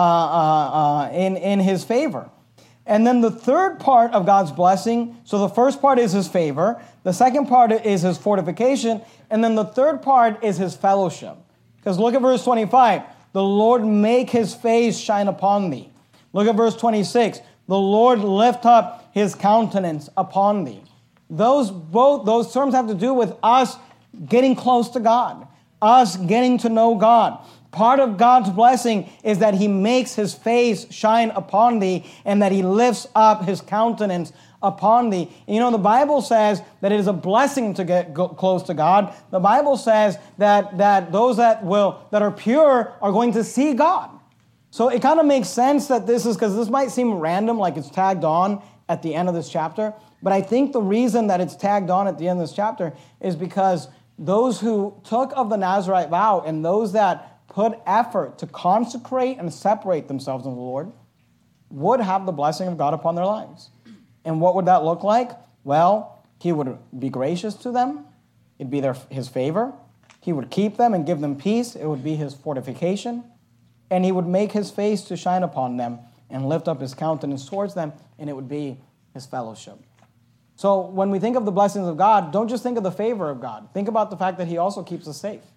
in his favor. And then the third part of God's blessing, so the first part is his favor, the second part is his fortification, and then the third part is his fellowship. Because look at verse 25. The Lord make his face shine upon thee. Look at verse 26. The Lord lift up his countenance upon thee. Those terms have to do with us getting close to God, us getting to know God. Part of God's blessing is that he makes his face shine upon thee and that he lifts up his countenance upon thee. And the Bible says that it is a blessing to get close to God. The Bible says that those that are pure are going to see God. So it kind of makes sense that because this might seem random, like it's tagged on at the end of this chapter. But I think the reason that it's tagged on at the end of this chapter is because those who took of the Nazirite vow and those that put effort to consecrate and separate themselves from the Lord would have the blessing of God upon their lives. And what would that look like? Well, he would be gracious to them. It'd be his favor. He would keep them and give them peace. It would be his fortification. And he would make his face to shine upon them and lift up his countenance towards them, and it would be his fellowship. So when we think of the blessings of God, don't just think of the favor of God. Think about the fact that he also keeps us safe.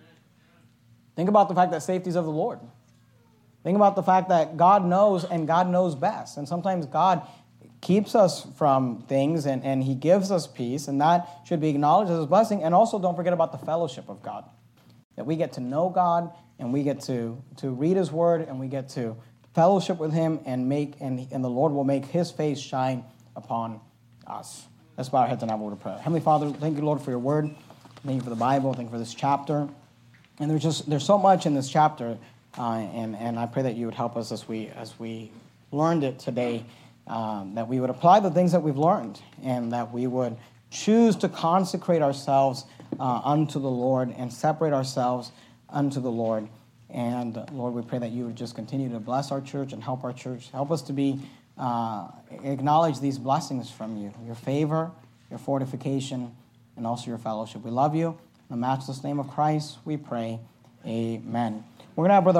Think about the fact that safety is of the Lord. Think about the fact that God knows and God knows best. And sometimes God keeps us from things and he gives us peace, and that should be acknowledged as a blessing. And also don't forget about the fellowship of God, that we get to know God and we get to read his word and we get to fellowship with him and the Lord will make his face shine upon us. Let's bow our heads and have a word of prayer. Heavenly Father, thank you, Lord, for your word. Thank you for the Bible. Thank you for this chapter. And there's so much in this chapter, and I pray that you would help us as we learned it today, that we would apply the things that we've learned, and that we would choose to consecrate ourselves unto the Lord and separate ourselves unto the Lord. And Lord, we pray that you would just continue to bless our church and help our church. Help us to acknowledge these blessings from you, your favor, your fortification, and also your fellowship. We love you. In the matchless name of Christ, we pray. Amen. We're going to have Brother